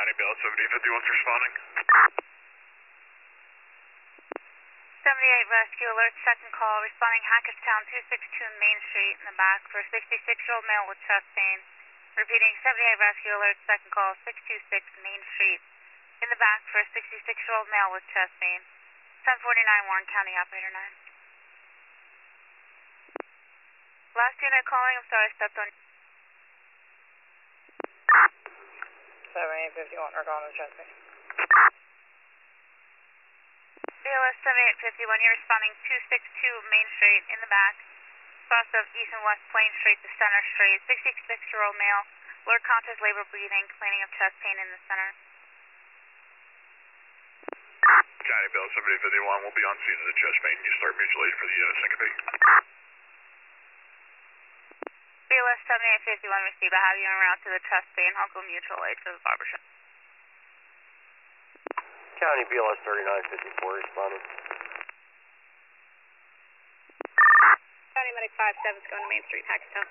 County, BLS 7851's responding. 78 rescue alert, second call, responding Hackettstown 262 Main Street in the back for a 66-year-old male with chest pain. Repeating, 78 rescue alert, second call, 626 Main Street in the back for a 66-year-old male with chest pain. 1049 Warren County, operator 9. Last unit calling, I'm sorry I stepped on. 7851, we're calling the chest pain. BLS 7851, you're responding 262 Main Street in the back, cross of East and West Plain Street to Center Street, 66-year-old male, lower conscious labor breathing, complaining of chest pain in the center. County, BLS 7851 will be on scene of the chest pain. You start mutual aid for the syncope. BLS 7851, receive. I have you en route to the chest pain. I'll go mutual aid to the barbershop. County, BLS 3954 responding. County Medic 57 is going to Main Street, Hackettstown.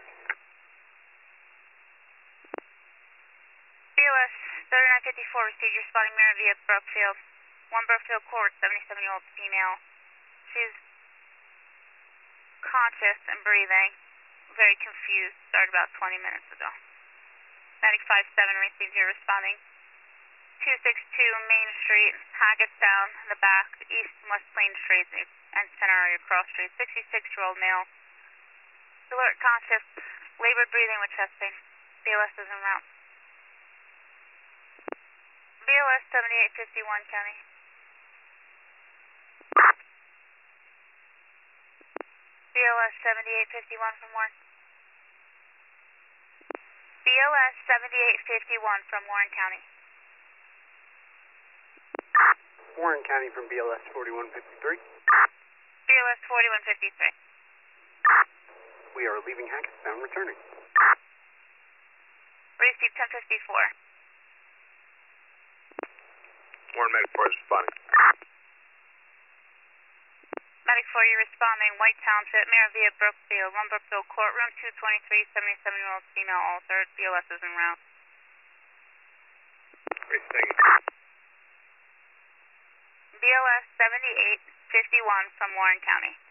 BLS 3954, received. You're spotting Mary via Brookfield. 1 Brookfield Court, 77-year-old female. She's conscious and breathing. Very confused. Started about 20 minutes ago. Medic 57 received. You're responding 262 Main Street, Hackettstown, in the back, East and West Plain Streets, and Center area cross street. 66-year-old male. Alert, conscious, labored breathing with chest pain. BLS is en route. BLS 7851, County. BLS 7851 from Warren. BLS 7851 from Warren County. Warren County from BLS 4153. BLS 4153. We are leaving Hackettstown, returning. Received 1054. Warren Medic 4 is responding. Medic 4, you're responding. White Township, Mayor via Brookfield, 1 Brookfield Court, room 223, 77-year-old female altered. BLS is en route. Great, thank you. BLS 7851 from Warren County.